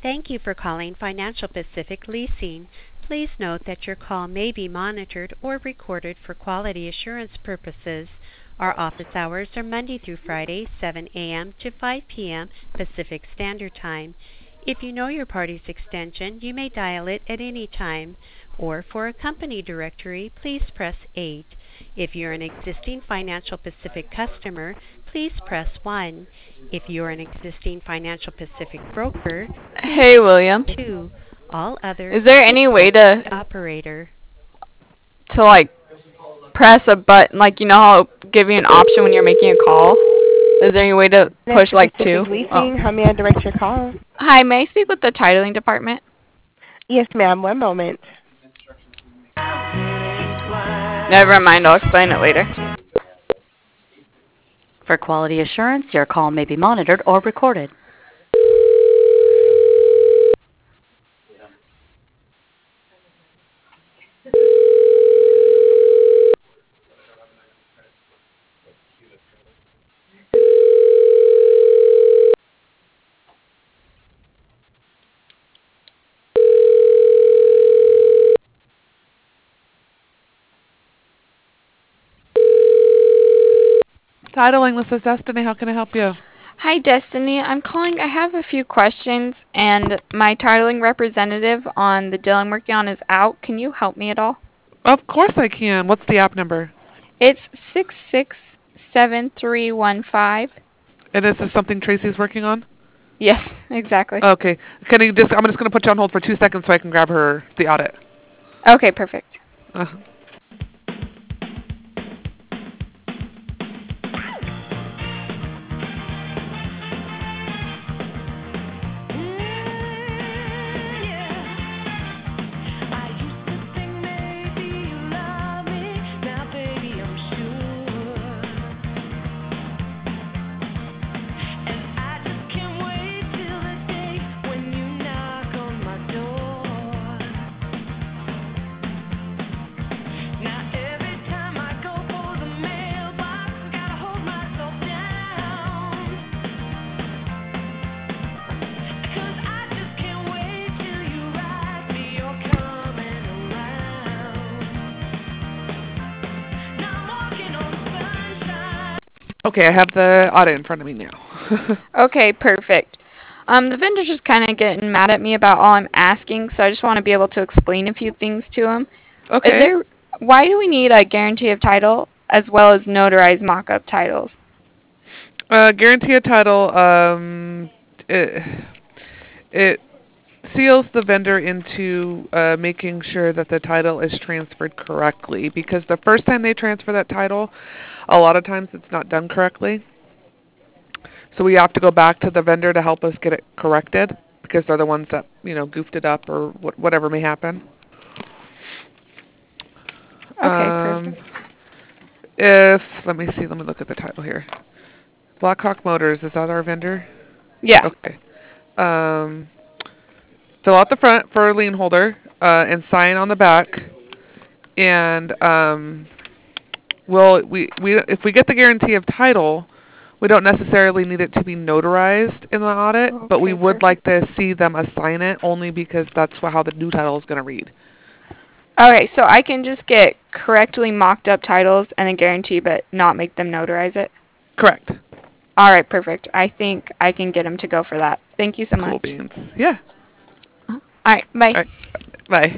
Thank you for calling Financial Pacific Leasing. Please note that your call may be monitored or recorded for quality assurance purposes. Our office hours are Monday through Friday, 7 a.m. to 5 p.m. Pacific Standard Time. If you know your party's extension, you may dial it at any time, or for a company directory, please press 8. If you're an existing Financial Pacific customer, please press 1. If you're an existing Financial Pacific broker, please Hey, William. press 2. All others, Is there please any press way to operator. like press a button, like you know how it'll give you an option when you're making a call? Is there any way to push Financial like Pacific two? Oh. Leasing, how may I direct your call? Hi, may I speak with the titling department? Yes, ma'am. One moment. Never mind, I'll explain it later. For quality assurance, your call may be monitored or recorded. Titling, this is Destiny. How can I help you? Hi, Destiny. I'm calling. I have a few questions, and my titling representative on the deal I'm working on is out. Can you help me at all? Of course I can. What's the app number? It's 667315. And is this something Tracy's working on? Yes, exactly. Okay. I'm just going to put you on hold for 2 seconds so I can grab the audit. Okay, perfect. Uh, Okay, I have the audit in front of me now. Okay, perfect. The vendor's just kind of getting mad at me about all I'm asking, so I just want to be able to explain a few things to him. Is Okay. there? Why do we need a guarantee of title as well as notarized mock-up titles? Guarantee a title. It seals the vendor into making sure that the title is transferred correctly, because the first time they transfer that title, a lot of times it's not done correctly. So we have to go back to the vendor to help us get it corrected, because they're the ones that, goofed it up or whatever may happen. Okay, perfect. Let me see, let me look at the title here. Blackhawk Motors, is that our vendor? Yeah. Okay. Fill out the front for a lien holder, and sign on the back. And if we get the guarantee of title, we don't necessarily need it to be notarized in the audit, but we Okay, would perfect. like to see them assign it, only because that's how the new title is going to read. Okay, so I can just get correctly mocked up titles and a guarantee, but not make them notarize it? Correct. All right, perfect. I think I can get him to go for that. Thank you so Cool much. beans. Yeah. All right, bye. All right. Bye.